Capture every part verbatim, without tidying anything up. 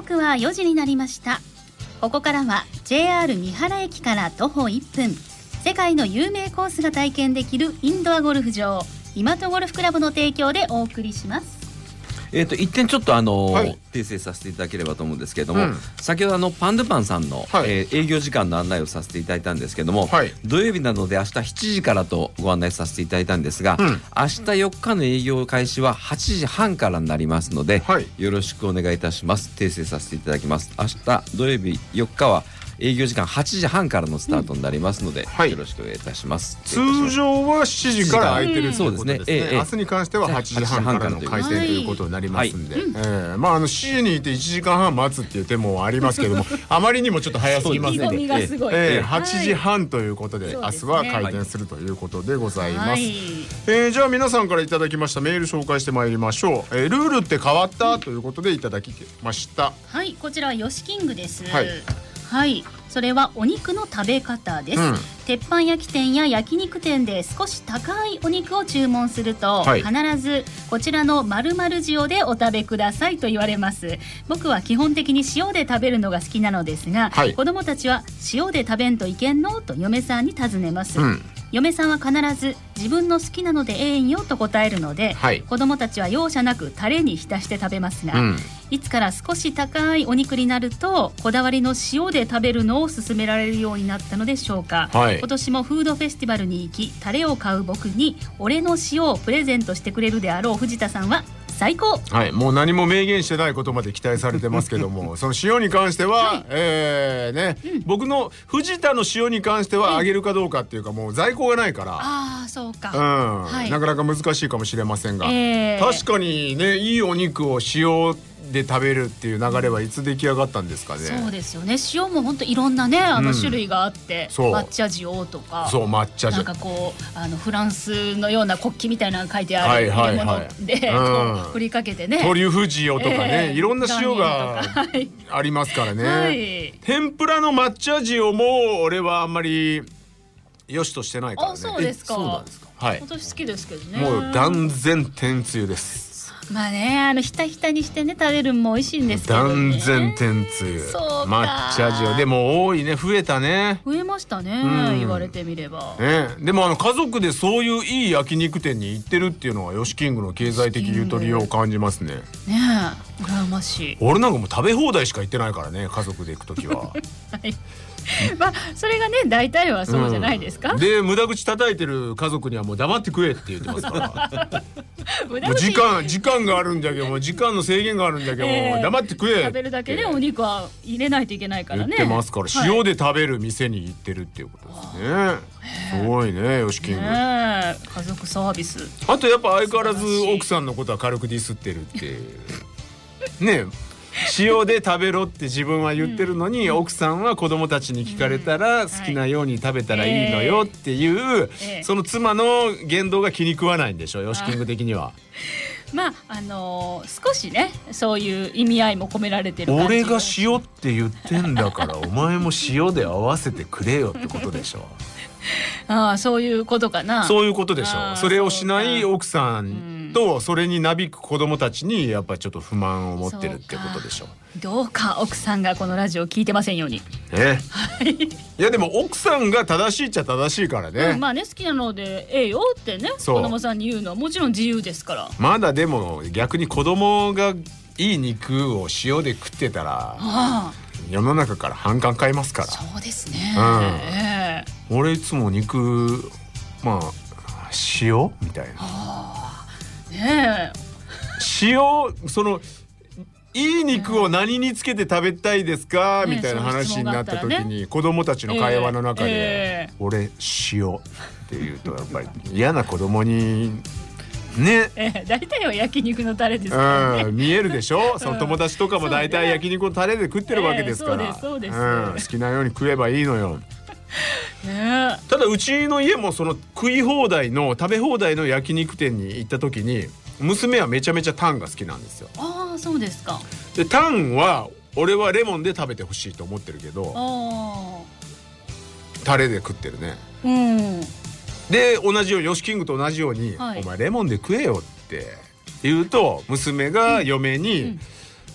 刻はよじになりました。ここからは ジェイアール 三原駅から徒歩いっぷん、世界の有名コースが体験できるインドアゴルフ場、今戸ゴルフクラブの提供でお送りします。 えー、と一点ちょっとあのーはい、 訂正させていただければと思うんですけれども、 うん、 先ほどあのパンドゥパンさんの、 はい、 えー、営業時間の案内をさせていただいたんですけども、はい、土曜日なので明日しちじからとご案内させていただいたんですが、うん、明日よっかの営業開始ははちじはんからになりますので、はい、よろしくお願いいたします。訂正させていただきます。明日土曜日よっかは営業時間はちじはんからのスタートになりますので、うん、はい、よろしくお願いいたします。 通常はしちじから空いてるということですね。 ええ、 明日に関してははちじはんからの開店ということになりますんで、はい、えー、まああのしちじにいていちじかんはん待つっていう手もありますけれどもあまりにもちょっと早すぎますので、えーえー、はちじはんということで、はい、明日は開店するということでございます、はい、えー、じゃあ皆さんからいただきましたメール紹介してまいりましょう。えー、ルールって変わったということでいただきました。 はい、こちらはヨシキングです。 はい、 はい、それはお肉の食べ方です、うん、鉄板焼き店や焼肉店で少し高いお肉を注文すると、はい、必ずこちらの〇〇塩でお食べくださいと言われます。僕は基本的に塩で食べるのが好きなのですが、はい、子供たちは塩で食べんといけんのと嫁さんに尋ねます、うん、嫁さんは必ず自分の好きなのでええんよと答えるので、はい、子供たちは容赦なくタレに浸して食べますが、うん、いつから少し高いお肉になるとこだわりの塩で食べるのを勧められるようになったのでしょうか、はい、今年もフードフェスティバルに行きタレを買う僕に俺の塩をプレゼントしてくれるであろう藤田さんは最高。 はい、もう何も明言してないことまで期待されてますけどもその塩に関しては、はい、えーね、うん、僕の藤田の塩に関してはあげるかどうかっていうか、もう在庫がないから、 ああそうか、 うん、はい、なかなか難しいかもしれませんが、えー、確かにね、いいお肉を塩で食べるっていう流れはいつ出来上がったんですかね。 そうですよね。塩も本当いろんなね、あの種類があって、うん、抹茶塩とか、 そう抹茶塩、 なんかこうあのフランスのような国旗みたいなのが書いてある入れ物で、うん、こう振りかけてね、 トリュフ塩とかね、えー、いろんな塩がありますからね、はい、天ぷらの抹茶塩も俺はあんまり良しとしてないからね。 あ、そうですか。 そうなんですか。はい、 私好きですけどね。 もう断然天つゆです。 まあね、あのひたひたにしてね食べるのも美味しいんですけどね。 断然天つゆ、抹茶塩でも多いね、増えたね。 増えましたね、うん、言われてみれば、 ね、でもあの家族でそういういい焼肉店に行ってるっていうのはヨシキングの経済的ゆとりを感じますね。 ねえ、羨ましい。 俺なんかもう食べ放題しか行ってないからね、家族で行くときは、はい、 まあそれがね大体はそうじゃないですか、 うん、で無駄口叩いてる家族にはもう黙って食えって言ってますからもう時間時間があるんだけども、時間の制限があるんだけども、えー、黙って食え食べるだけでお肉は入れないといけないからね言ってますから、はい、塩で食べる店に行ってるっていうことですね。すごいね、ヨシキング、ね、 家族サービス。 あとやっぱ相変わらず奥さんのことは軽くディスってるってね、塩で食べろって自分は言ってるのに、うん、奥さんは子供たちに聞かれたら、うん、好きなように食べたらいいのよっていう、えー、その妻の言動が気に食わないんでしょ、ヨシキング的には。 まああのー、少しねそういう意味合いも込められてる感じ。 俺が塩って言ってんだからお前も塩で合わせてくれよってことでしょああ、そういうことかな。 そういうことでしょ。それをしない奥さんとそれになびく子供たちにやっぱりちょっと不満を持ってるってことでしょ。 どうか奥さんがこのラジオ聞いてませんようにね。いやでも奥さんが正しいっちゃ正しいからね、 うん、まあね、好きなのでええよってね子供さんに言うのはもちろん自由ですから。 まだでも逆に子供がいい肉を塩で食ってたら、はあ、世の中から反感買いますから。 そうですね、 うん、えー、俺いつも肉まあ塩みたいな、はあ、ねえ塩、そのいい肉を何につけて食べたいですか、ね、みたいな話になった時に、ね、子供たちの会話の中で、えーえー、俺塩って言うとやっぱり嫌な子供にね、 えー、大体は焼肉のタレですからね、 うん、見えるでしょ、その友達とかも大体焼肉のタレで食ってるわけですから、 えー、そうですそうです、 うん、好きなように食えばいいのよね、 ただうちの家もその食い放題の食べ放題の焼肉店に行った時に娘はめちゃめちゃタンが好きなんですよ。 ああ、そうですか。 でタンは俺はレモンで食べてほしいと思ってるけど、 あタレで食ってるね、 うん、 で同じようにヨシキングと同じように、はい、お前レモンで食えよって言うと娘が嫁に、うんうん、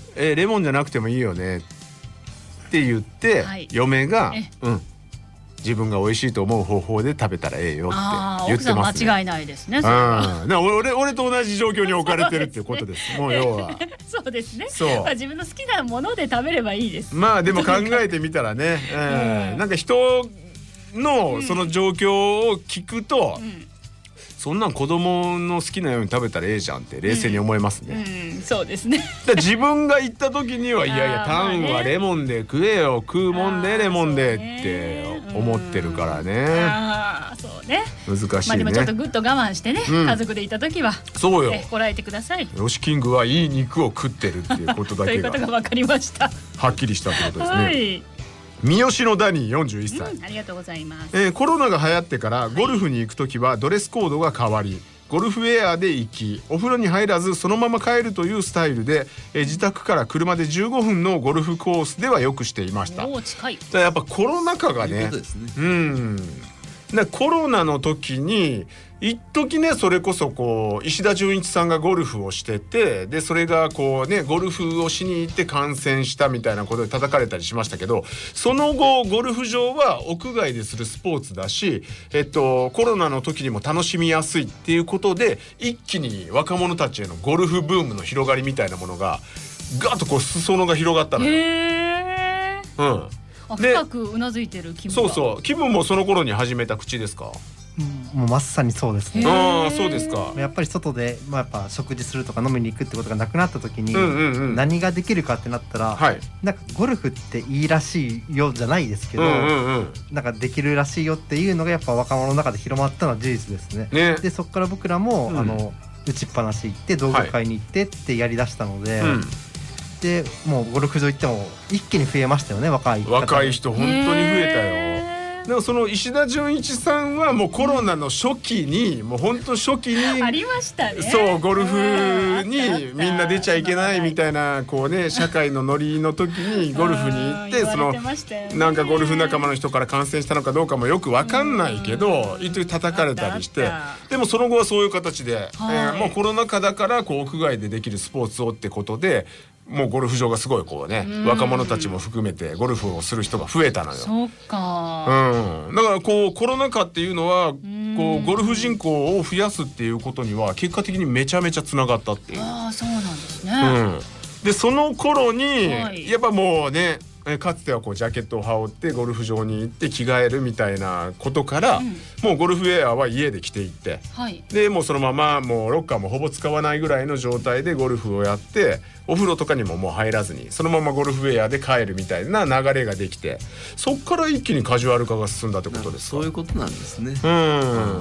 えー、レモンじゃなくてもいいよねって言って、はい、嫁がうん自分が美味しいと思う方法で食べたらええよって言ってますね。 奥さん間違いないですね。それは俺俺と同じ状況に置かれてるっていうことです。もう要はそうですね。そう、まあ、自分の好きなもので食べればいいです。 まあでも考えてみたらね、えー、なんか人のその状況を聞くと、うんうんそんなん子供の好きなように食べたらええじゃんって冷静に思いますね。 うんうん、そうですね。 だ自分が行った時にはいやいやタンはレモンで食えよ食うもんでレモンでって思ってるからね。 あそうね。 難しいね。 まあでもちょっとぐっと我慢してね、うん、家族でいた時はそうよ。 こらえてください。 ヨシキングはいい肉を食ってるっていうことだけがということが分かりました。 はっきりしたってことですね。 はい三好のダニーよんじゅういっさい、 うん、ありがとうございます、 えー、コロナが流行ってからゴルフに行くときはドレスコードが変わり、はい、ゴルフウェアで行きお風呂に入らずそのまま帰るというスタイルで、えー、自宅から車でじゅうごふんのゴルフコースではよくしていました。 お近い。 だやっぱコロナ禍がね、うですね、うんでコロナの時に一時ねそれこそこう石田純一さんがゴルフをしててでそれがこうねゴルフをしに行って感染したみたいなことで叩かれたりしましたけどその後ゴルフ場は屋外でするスポーツだし、えっと、コロナの時にも楽しみやすいっていうことで一気に若者たちへのゴルフブームの広がりみたいなものがガッとこう裾野が広がったのよ。 へー、 うん深くうなずいてる気分。 そうそう気分もその頃に始めた口ですか。 もうまさにそうですね。 ああそうですか。 やっぱり外で、まあ、やっぱ食事するとか飲みに行くってことがなくなった時に、うんうんうん、何ができるかってなったら、はい、なんかゴルフっていいらしいよじゃないですけど、うんうんうん、なんかできるらしいよっていうのがやっぱ若者の中で広まったのは事実ですね。ねでそこから僕らも、うん、あの打ちっぱなし行って道具買いに行ってってやりだしたので。はいうんでもうゴルフ場行っても一気に増えましたよね。若い方若い人本当に増えたよ。でもその石田純一さんはもうコロナの初期にもう本当初期にありましたね。 そうゴルフにみんな出ちゃいけないみたいなこうね社会のノリの時にゴルフに行ってそのなんかゴルフ仲間の人から感染したのかどうかもよく分かんないけど一時叩かれたりしてでもその後はそういう形で、えー、もうコロナ禍だからこう屋外でできるスポーツをってことでもうゴルフ場がすごいこうね若者たちも含めてゴルフをする人が増えたのよ。 そうか、 うん、だからこうコロナ禍っていうのはこうゴルフ人口を増やすっていうことには結果的にめちゃめちゃつながったっていう。 ああそうなんですね、 うん、でその頃に、はい、やっぱもうねかつてはこうジャケットを羽織ってゴルフ場に行って着替えるみたいなことから、うん、もうゴルフウェアは家で着ていって、はい、でもうそのままもうロッカーもほぼ使わないぐらいの状態でゴルフをやってお風呂とかにももう入らずにそのままゴルフウェアで帰るみたいな流れができてそっから一気にカジュアル化が進んだってことですか。 そういうことなんですね。 うん、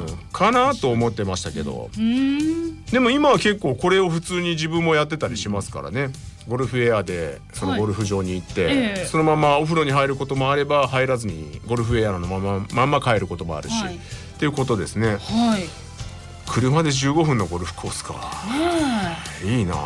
かなと思ってましたけど、うん、でも今は結構これを普通に自分もやってたりしますからね。ゴルフウェアでそのゴルフ場に行って、はいえー、そのままお風呂に入ることもあれば入らずにゴルフウェアのまままんま帰ることもあるし、はい、っていうことですね、はい、車でじゅうごふんのゴルフコースか、いいな、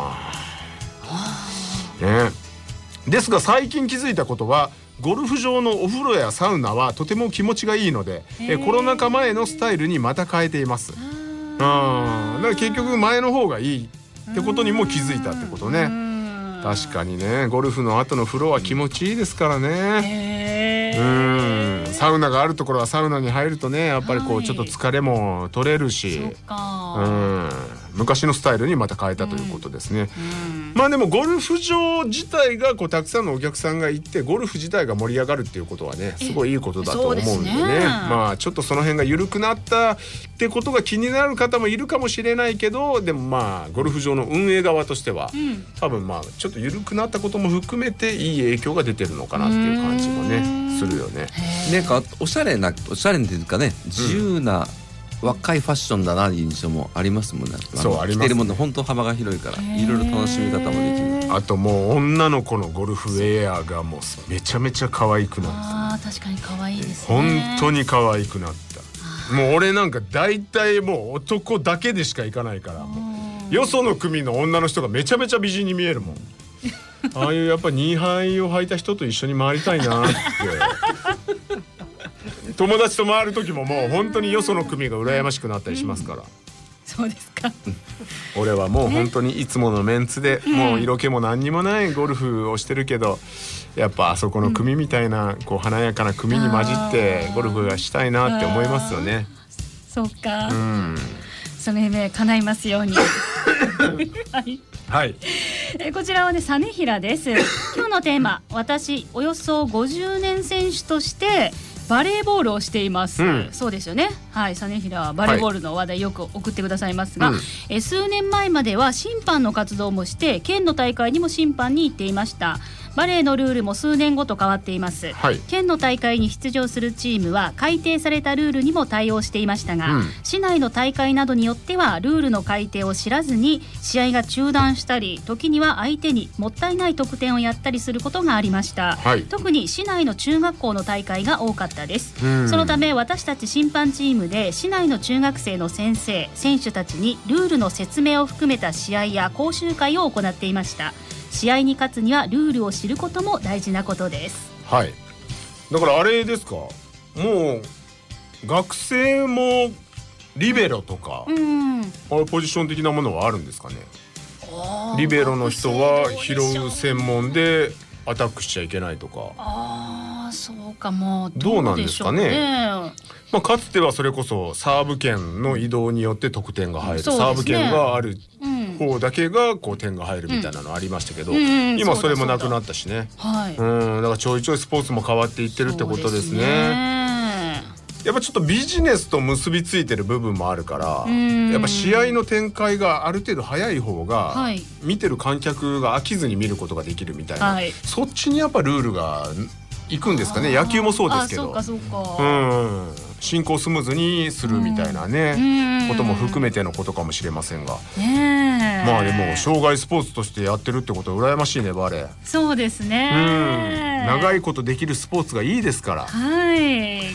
ね、ですが最近気づいたことはゴルフ場のお風呂やサウナはとても気持ちがいいのでえコロナ禍前のスタイルにまた変えています。うんだから結局前の方がいいってことにも気づいたってことね。確かにねゴルフの後の風呂は気持ちいいですからね。うんサウナがあるところはサウナに入るとねやっぱりこうちょっと疲れも取れるし、はい、うん昔のスタイルにまた変えたということですね、うんうん、まあでもゴルフ場自体がこうたくさんのお客さんが行ってゴルフ自体が盛り上がるっていうことはねすごいいいことだと思うんでね、まあちょっとその辺が緩くなったってことが気になる方もいるかもしれないけどでもまあゴルフ場の運営側としては、うん、多分まあちょっと緩くなったことも含めていい影響が出てるのかなっていう感じもねするよね。 なんかおしゃれなおしゃれっていうかね自由な、うん、若いファッションだな印象もありますもんね。そうありますね。着てるもの本当幅が広いからいろいろ楽しみ方もできる。 あともう女の子のゴルフウェアがもうめちゃめちゃ可愛くなった。 あ確かに可愛いですね。 本当に可愛くなった。もう俺なんか大体もう男だけでしか行かないからもうよその組の女の人がめちゃめちゃ美人に見えるもん。ああいうやっぱニーハイを履いた人と一緒に回りたいなって友達と回る時ももう本当によその組が羨ましくなったりしますから。 そうですか。 俺はもう本当にいつものメンツで、ね、もう色気も何にもないゴルフをしてるけど、やっぱあそこの組みたいな、うん、こう華やかな組に混じってゴルフがしたいなって思いますよね。 そうか、 うん、 その夢叶いますように。はい、 はい、 えこちらはね、実平です。今日のテーマ、私およそごじゅうねん選手としてバレーボールをしています、うん、そうですよね。はい、実平はバレーボールの話題よく送ってくださいますが、はい、え数年前までは審判の活動もして県の大会にも審判に行っていました。バレーのルールも数年ごと変わっています、はい、県の大会に出場するチームは改定されたルールにも対応していましたが、うん、市内の大会などによってはルールの改定を知らずに試合が中断したり、時には相手にもったいない得点をやったりすることがありました、はい、特に市内の中学校の大会が多かったです、うん、そのため私たち審判チームで市内の中学生の先生選手たちにルールの説明を含めた試合や講習会を行っていました。試合に勝つにはルールを知ることも大事なことです。 はい、だからあれですか、もう学生もリベロとか、うん、あれポジション的なものはあるんですかね。リベロの人は拾う専門でアタックしちゃいけないとか。 ああ、そうかも。 どうなんですかね。まあ、かつてはそれこそサーブ権の移動によって得点が入る、ね、サーブ権がある方だけがこう点が入るみたいなのありましたけど、うん、今それもなくなったしね。はい、うん、だからちょいちょいスポーツも変わっていってるってことですね。やっぱちょっとビジネスと結びついてる部分もあるから、やっぱ試合の展開がある程度早い方が、はい、見てる観客が飽きずに見ることができるみたいな、はい、そっちにやっぱルールがいくんですかね。野球もそうですけど、 あ、そうかそうか、 うん、進行スムーズにするみたいなね、ことも含めてのことかもしれませんが、ね、まあでも障害スポーツとしてやってるってことは羨ましいね、バレー。 そうですね、 うん、長いことできるスポーツがいいですから、 はい、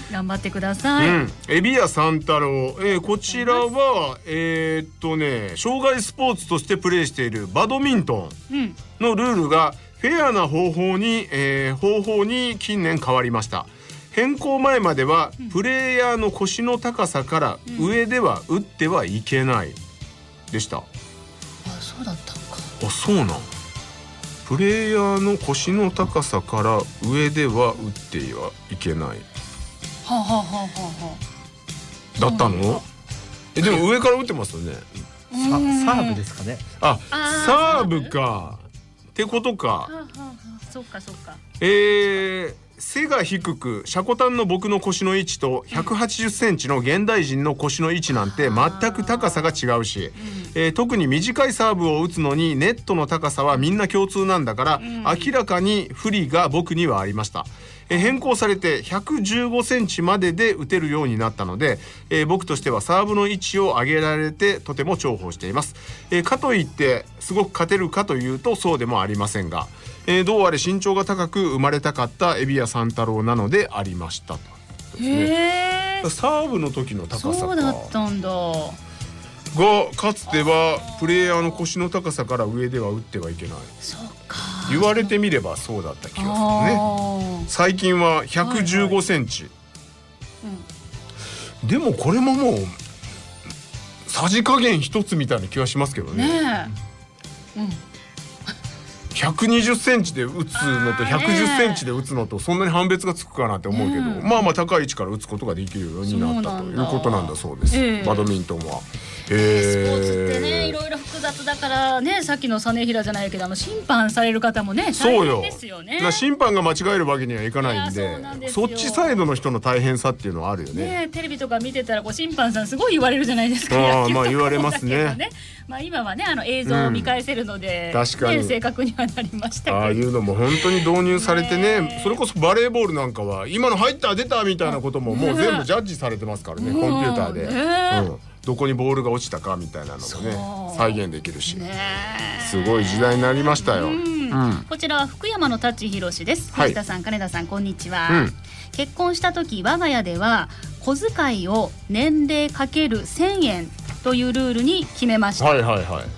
頑張ってください、うん、 海老谷三太郎、えー、こちらはえー、っとね障害スポーツとしてプレーしているバドミントンのルールがフェアな方法に、えー、方法に近年変わりました。変更前まではプレイヤーの腰の高さから上では打ってはいけないでした。うん、あ、 そうだったのか。 あ、そうなん。プレイヤーの腰の高さから上では打ってはいけない。はあ、はあはあはあ、だったの？え、でも上から打ってますよね。 サーブですかね。 あ、サーブか。ってことか。はあはあ、そっかそっか。 えー。背が低くシャコタンの僕の腰の位置とひゃくはちじゅっセンチの現代人の腰の位置なんて全く高さが違うし、えー、特に短いサーブを打つのにネットの高さはみんな共通なんだから、明らかに不利が僕にはありました。えー、変更されてひゃくじゅうごセンチまでで打てるようになったので、えー、僕としてはサーブの位置を上げられてとても重宝しています。えー、かといってすごく勝てるかというとそうでもありませんが、えー、どうあれ身長が高く生まれたかった海老谷三太郎なのでありましたとですね。サーブの時の高さか。 そうだったんだ。がかつてはプレイヤーの腰の高さから上では打ってはいけない。 そうか。 言われてみればそうだった気がするね。最近はひゃくじゅうごセンチ、はいはい、うん、でもこれももうさじ加減一つみたいな気がしますけどね。ねえ、うん、ひゃくにじゅっセンチで打つのとひゃくじゅっセンチで打つのとそんなに判別がつくかなって思うけど、うん、まあまあ高い位置から打つことができるようになったということなんだそうです、えー、バドミントンは。 えー、スポーツってね、いろいろ複雑だからね、さっきの実平じゃないけど、あの審判される方もね大変ですよね。 そうよ。審判が間違えるわけにはいかないんで、そっちサイドの人の大変さっていうのはあるよね。 ね、テレビとか見てたらこう審判さんすごい言われるじゃないですか。 ああ、まあ言われますね。 まあ今はね、あの映像を見返せるので、うん、確かに、ね、正確にはなりましたけど、 ああいうのも本当に導入されてね、ね、それこそバレーボールなんかは今の入った出たみたいなことももう全部ジャッジされてますからね、コンピューターで、ね、うん、どこにボールが落ちたかみたいなのもね再現できるし、ね、すごい時代になりましたよ。うんうん、こちらは福山の舘ひろしです。藤田さん、金田さん、こんにちは。うん、結婚した時我が家では小遣いを年齢かけるせんえんというルールに決めました。 はいはいはい。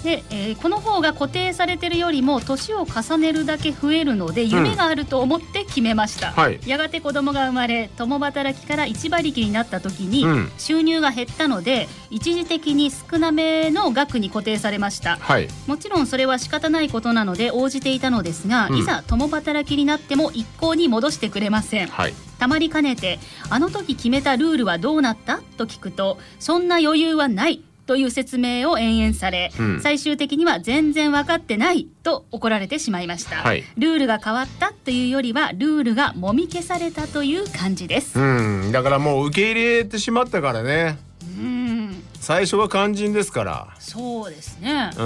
で、えー、この方が固定されてるよりも年を重ねるだけ増えるので夢があると思って決めました、うんはい、やがて子供が生まれ共働きから一馬力になった時に、うん、収入が減ったので一時的に少なめの額に固定されました、はい、もちろんそれは仕方ないことなので応じていたのですが、うん、いざ共働きになっても一向に戻してくれません、はい、たまりかねてあの時決めたルールはどうなったと聞くとそんな余裕はないという説明を延々され、うん、最終的には全然分かってないと怒られてしまいました、はい、ルールが変わったというよりはルールがもみ消されたという感じです、 うん、だからもう受け入れてしまったからね、うん、最初は肝心ですから。 そうですね、うん、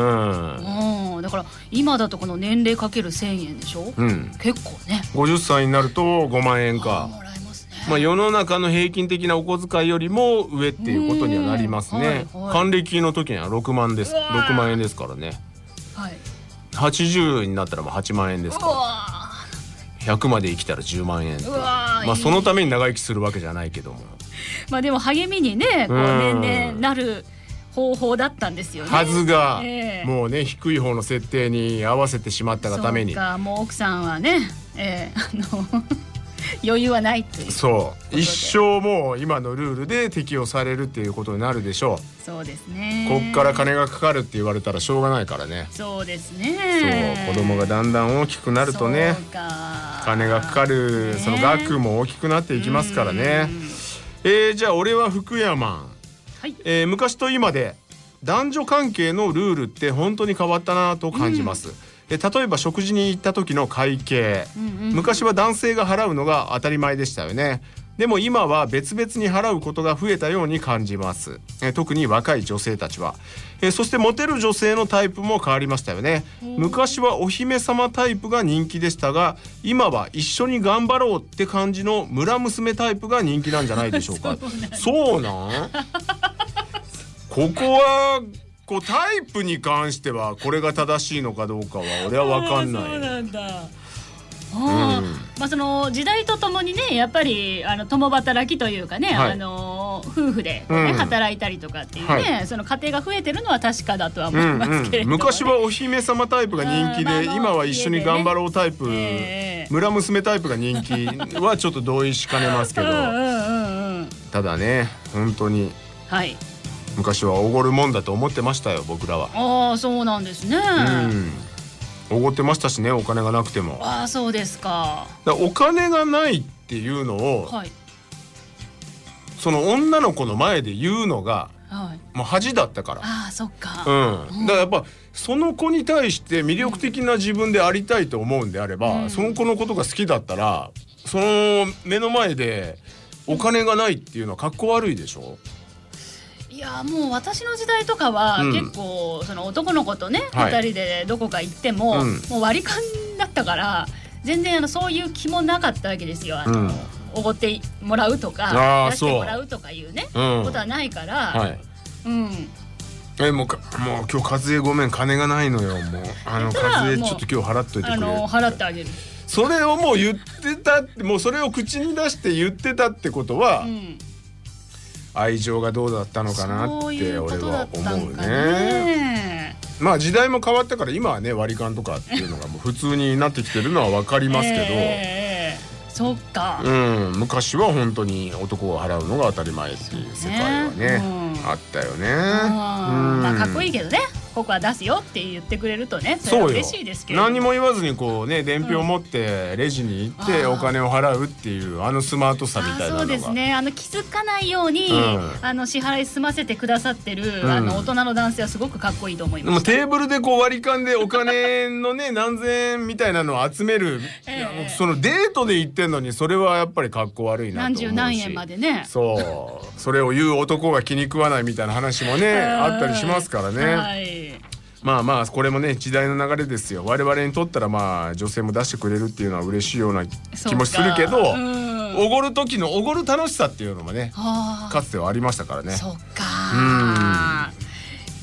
うん、だから今だとこの年齢かけるせんえんでしょ、うん、結構ねごじゅっさいになるとごまんえんか、まあ、世の中の平均的なお小遣いよりも上っていうことにはなりますね、はいはい、還暦の時にはろくまんですろくまんえんですからね、はい、はちじゅうになったらもうはちまんえんですからひゃくまで生きたらじゅうまんえんって、まあ、そのために長生きするわけじゃないけども、 まあ、でも励みにねこう年々なる方法だったんですよね。 はずが、えー、もうね低い方の設定に合わせてしまったがためにそうかもう奥さんはね、えー、あの余裕はないというそう一生もう今のルールで適用されるっていうことになるでしょう。 そうですね。 こっから金がかかるって言われたらしょうがないからね。 そうですね。 そう子供がだんだん大きくなるとね金がかかる、ね、その額も大きくなっていきますからね。えー、じゃあ俺は福山、はいえー、昔と今で男女関係のルールって本当に変わったなと感じます、うん例えば食事に行った時の会計、うんうん、昔は男性が払うのが当たり前でしたよね。でも今は別々に払うことが増えたように感じます。え特に若い女性たちはえそしてモテる女性のタイプも変わりましたよね。昔はお姫様タイプが人気でしたが今は一緒に頑張ろうって感じの村娘タイプが人気なんじゃないでしょうか。そうなんここはこうタイプに関してはこれが正しいのかどうかは俺は分かんない。 そうなんだ。うんまあ、その時代とともにねやっぱりあの共働きというかね、はい、あの夫婦で、ねうん、働いたりとかっていうね、はい、その家庭が増えてるのは確かだとは思いますけれども、ねうんうん、 昔はお姫様タイプが人気で、まあまあ、今は一緒に頑張ろうタイプ、ねえー、村娘タイプが人気はちょっと同意しかねますけどうんうんうん、うん、ただね本当に、はい昔はおごるもんだと思ってましたよ僕らは。 ああそうなんですね。 おごってましたしねお金がなくても。 ああそうですか。 だからお金がないっていうのを、はい、その女の子の前で言うのが、はい、もう恥だったから。 ああそっか。 うん。だからやっぱその子に対して魅力的な自分でありたいと思うんであれば、うん、その子のことが好きだったらその目の前でお金がないっていうのはかっこ悪いでしょ。 いやもう私の時代とかは結構その男の子とねふたりでどこか行ってももう割り勘だったから全然あのそういう気もなかったわけですよ。あのおごってもらうとか出してもらうとかいうねことはないからうんえもうかもう今日和江ごめん金がないのよもうあの和江ちょっと今日払っといてくれあの払ってあげるそれをもう言ってたってもうそれを口に出して言ってたってことは、うん愛情がどうだったのかなって俺は思うね。まあ時代も変わったから今はね割り勘とかっていうのがもう普通になってきてるのは分かりますけど、えー、そっか、 うん、昔は本当に男が払うのが当たり前っていう世界はね、ねうん、あったよね。 うんまあかっこいいけどねここは出すよって言ってくれるとねそれは嬉しいですけど、 何にも言わずにこうね伝票を持ってレジに行ってお金を払うっていうあのスマートさみたいなのがそうですねあの気づかないように、うん、あの支払い済ませてくださってる、うん、あの大人の男性はすごくかっこいいと思います。 テーブルでこう割り勘でお金のね何千円みたいなのを集める、えー、そのデートで行ってんのにそれはやっぱりかっこ悪いなと思うし何十何円までねそうそれを言う男が気に食わないみたいな話もねあったりしますからね、はいまあまあこれもね時代の流れですよ。我々にとったらまあ女性も出してくれるっていうのは嬉しいような気もするけどおごる時のおごる楽しさっていうのもねかつてはありましたからね。 そっか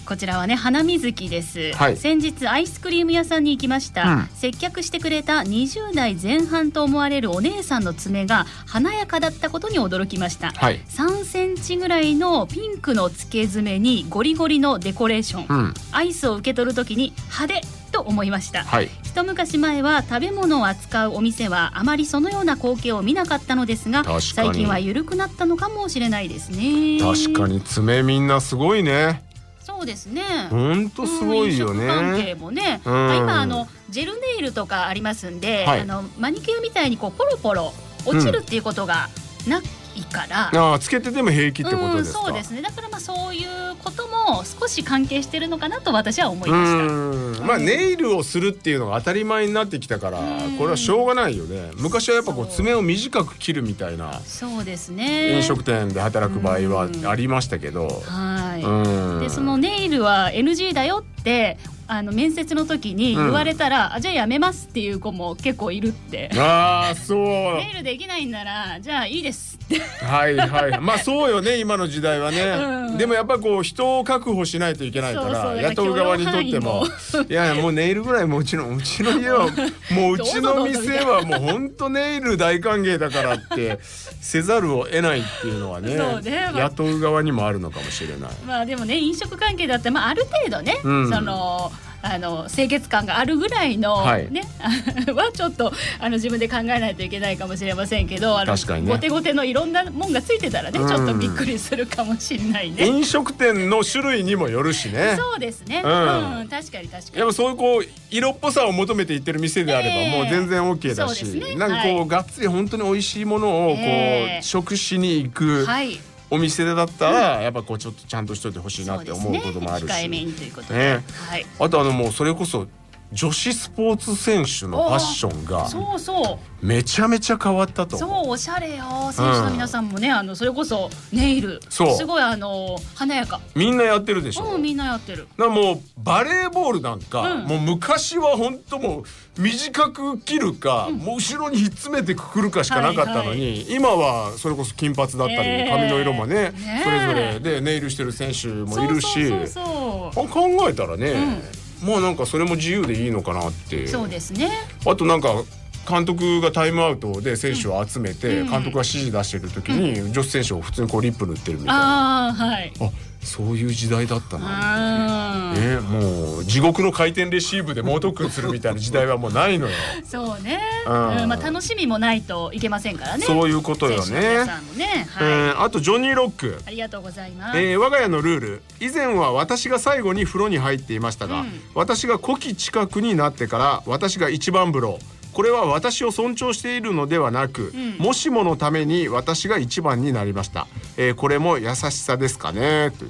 こちらはね花水木です、 はい、 先日アイスクリーム屋さんに行きました、うん、接客してくれたにじゅう代前半と思われるお姉さんの爪が華やかだったことに驚きました、はい、さんセンチぐらいのピンクの付け爪にゴリゴリのデコレーション、うん、アイスを受け取るときに派手と思いました、はい、一昔前は食べ物を扱うお店はあまりそのような光景を見なかったのですが、最近は緩くなったのかもしれないですね。 確かに爪みんなすごいね。 そうですね。 本当すごいよね。 飲食関係もね、うん、今あのジェルネイルとかありますんで、はい、あのマニキュアみたいにこうポロポロ落ちるっていうことがなく、うんいいから、 ああつけてても平気ってことですか。 うん、そうですね。だからまあそういうことも少し関係してるのかなと私は思いました。 うん、まあネイルをするっていうのが当たり前になってきたから、これはしょうがないよね。昔はやっぱこう爪を短く切るみたいな、 そうですね、 飲食店で働く場合はありましたけど、 はい。でそのネイルは エヌジー だよってあの面接の時に言われたら、うん、あじゃあやめますっていう子も結構いるって。 ああそう。 ネイルできないんならじゃあいいですって。 はいはい。まあそうよね今の時代はね、うん、でもやっぱこう人を確保しないといけないから、そうそう雇う側にとってもいやいやもうネイルぐらいもううちのうちの家はもううちの店はもう本当ネイル大歓迎だからってせざるを得ないっていうのは ね, そうね、まあ、雇う側にもあるのかもしれない。 まあでもね飲食関係だったら、まあ、ある程度ね、うん、そのあの清潔感があるぐらいの、はいね、はちょっとあの自分で考えないといけないかもしれませんけど、あの確かにね、ゴテゴテのいろんなもんがついてたらね、うん、ちょっとびっくりするかもしれないね。 飲食店の種類にもよるしね。 そうですね、うんうん、確かに確かに。 やっぱそういうこう色っぽさを求めていってる店であれば、えー、もう全然 OK だし、ね、なんかこう、はい、がっつり本当に美味しいものをこう、えー、食しに行く、はいお店だったらやっぱこうちょっとちゃんとしといてほしいなって思うこともあるし、 控えめにということで、 ね、はい、あとあのもうそれこそ女子スポーツ選手のファッションがそうそうめちゃめちゃ変わったと。 そうおしゃれよ選手の皆さんもね、うん、あのそれこそネイルすごいあの華やかみんなやってるでしょ。 うんみんなやってる。 だからもうバレーボールなんか、うん、もう昔は本当もう短く切るか、うん、もう後ろにひっつめてくくるかしかなかったのに、はいはい、今はそれこそ金髪だったり、えー、髪の色も ね, ねそれぞれでネイルしてる選手もいるし、そうそうそうそう考えたらね、うん、まあなんかそれも自由でいいのかなって。 そうですね。 あとなんか監督がタイムアウトで選手を集めて、うん、監督が指示出してる時に、うん、女子選手を普通にこうリップ塗ってるみたいな。あ、はい、あそういう時代だったな、ね、もう地獄の回転レシーブで猛特訓するみたいな時代はもうないのよ。 そうね、うんうんまあ、楽しみもないといけませんからね。 そういうことよね。ね、はい、えー、あとジョニーロックありがとうございます、 えー、我が家のルール、以前は私が最後に風呂に入っていましたが、うん、私が古希近くになってから私が一番風呂。これは私を尊重しているのではなく、うん、もしものために私が一番になりました、えー、これも優しさですかねと。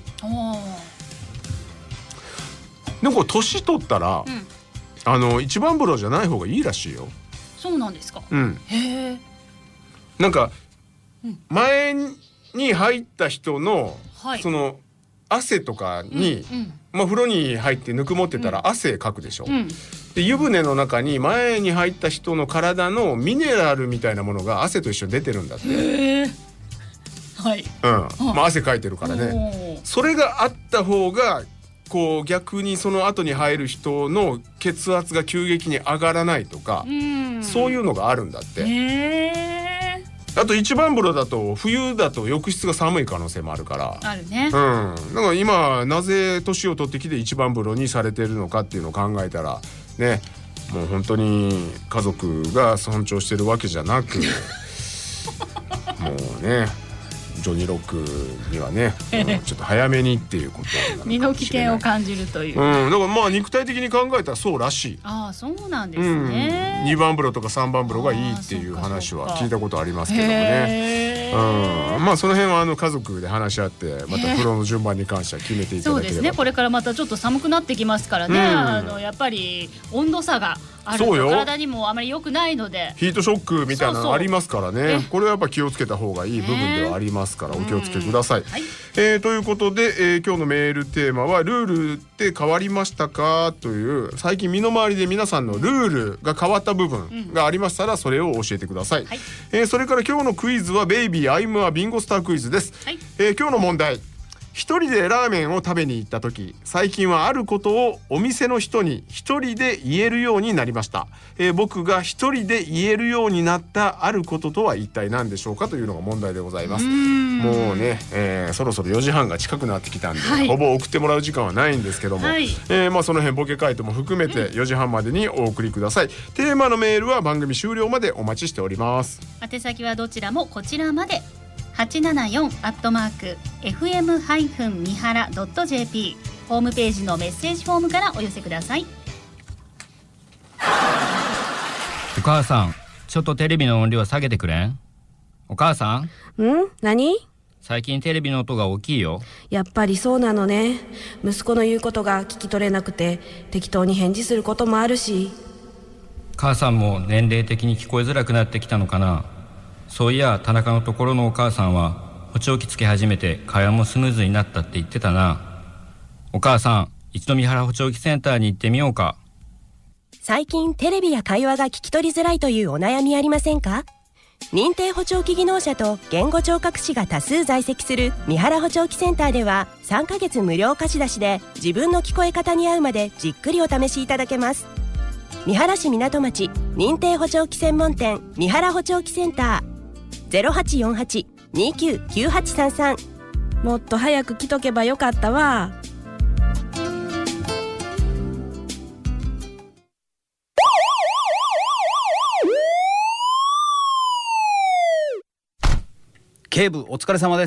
でもこれ年取ったら、うん、あの一番風呂じゃない方がいいらしいよ。 そうなんですか。 うん、へえ。なんか、うん、前に入った人の、はい、その汗とかに、うんうんまあ、風呂に入ってぬくもってたら汗かくでしょ、うん、で湯船の中に前に入った人の体のミネラルみたいなものが汗と一緒に出てるんだって。へー、はい、うんまあ、汗かいてるからね。それがあった方がこう逆にその後に入る人の血圧が急激に上がらないとか、うん、そういうのがあるんだって。へー。あと一番風呂だと冬だと浴室が寒い可能性もあるから。 あるね。 うん。だから今なぜ年を取ってきて一番風呂にされてるのかっていうのを考えたらね、もう本当に家族が尊重してるわけじゃなくもうねジョニーロックにはね、うん、ちょっと早めにっていうことなのかもしれない。 身の危険を感じるという、 うん、だからまあ肉体的に考えたらそうらしい。 ああそうなんですね、 うん、にばん風呂とかさんばん風呂がいいっていう話は聞いたことありますけどもね、うん、まあその辺はあの家族で話し合ってまた風呂の順番に関しては決めていただければ。そうですね、 これからまたちょっと寒くなってきますからね、うん、あのやっぱり温度差があると体にもあまり良くないのでヒートショックみたいなのありますからね。そうそうこれはやっぱ気をつけた方がいい部分ではありますからお気をつけください、はいえー、ということで、えー、今日のメールテーマはルールって変わりましたかという、最近身の回りで皆さんのルールが変わった部分がありましたらそれを教えてください、はいえー、それから今日のクイズはベイビーアイムアビンゴスタークイズです、はいえー、今日の問題、 一人でラーメンを食べに行った時、最近はあることをお店の人に一人で言えるようになりました。えー、僕が一人で言えるようになったあることとは一体何でしょうかというのが問題でございます。もうね、えー、そろそろよじはんが近くなってきたんで、はい、ほぼ送ってもらう時間はないんですけども、はい、えー、まあその辺ボケ回答も含めてよじはんまでにお送りください。テーマのメールは番組終了までお待ちしております。 宛先はどちらもこちらまで。はちななよんアットマーク エフエム ハイフン みはら ドット ジェーピー ホームページのメッセージフォームからお寄せください。 お母さん、ちょっとテレビの音量下げてくれん？お母さん？ ん？何？ 最近テレビの音が大きいよ。 やっぱりそうなのね。息子の言うことが聞き取れなくて適当に返事することもあるし。 母さんも年齢的に聞こえづらくなってきたのかな。そういや田中のところのお母さんは補聴器つけ始めて会話もスムーズになったって言ってたな。お母さん、一度三原補聴器センターに行ってみようか。 最近テレビや会話が聞き取りづらいというお悩みありませんか？認定補聴器技能者と言語聴覚士が多数在籍する三原補聴器センターではさんかげつ無料貸し出しで自分の聞こえ方に合うまでじっくりお試しいただけます。三原市港町認定補聴器専門店三原補聴器センター ゼロはちよんはち にきゅうきゅうはちさんさん。 もっと早く来とけばよかったわ。 警部お疲れ様です。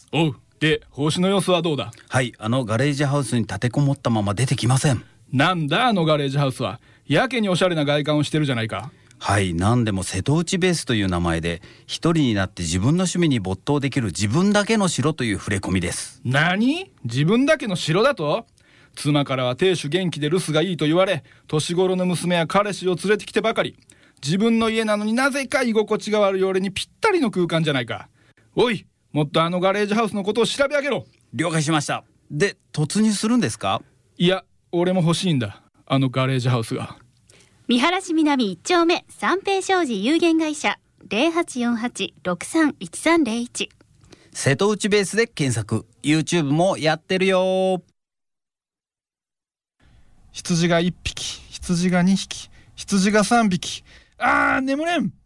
おう。で報酬の様子はどうだ？ はい、あのガレージハウスに立てこもったまま出てきません。 なんだあのガレージハウスは。やけにおしゃれな外観をしてるじゃないか。 はい、なんでも瀬戸内ベースという名前で一人になって自分の趣味に没頭できる自分だけの城という触れ込みです。 何？自分だけの城だと？妻からは亭主元気で留守がいいと言われ、年頃の娘や彼氏を連れてきてばかり。自分の家なのになぜか居心地が悪い俺にぴったりの空間じゃないか。おい、もっとあのガレージハウスのことを調べ上げろ。 了解しました。で突入するんですか？ いや、俺も欲しいんだ、あのガレージハウスが。 三原市南いち丁目三平商事有限会社 ゼロはちよんはち ろくさんいちさんゼロいち。 瀬戸内ベースで検索。 YouTube もやってるよ。 羊がいっぴき、羊がにひき、羊がさんびき。あー、眠れん。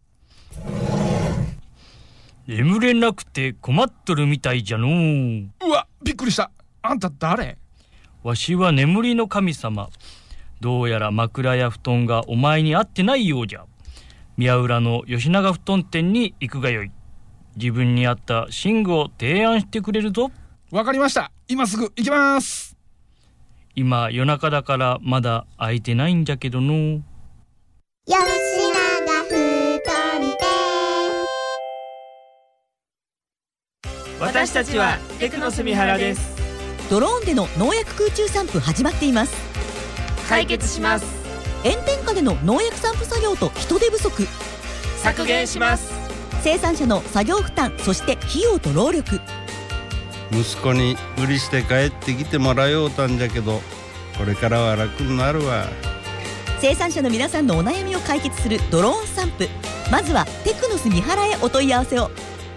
眠れなくて困っとるみたいじゃのう。 うわ、びっくりした。あんた誰？ わしは眠りの神様。どうやら枕や布団がお前に合ってないようじゃ。宮浦の吉永布団店に行くがよい。自分に合った寝具を提案してくれるぞ。 わかりました。今すぐ行きます。 今夜中だからまだ空いてないんじゃけどの。 吉永布団店。 私たちはテクノス三原です。 ドローンでの農薬空中散布始まっています。 解決します。 炎天下での農薬散布作業と人手不足削減します。 生産者の作業負担、そして費用と労力。 息子に無理して帰ってきてもらおうたんじゃけど、これからは楽になるわ。 生産者の皆さんのお悩みを解決するドローン散布、まずはテクノス三原へお問い合わせを。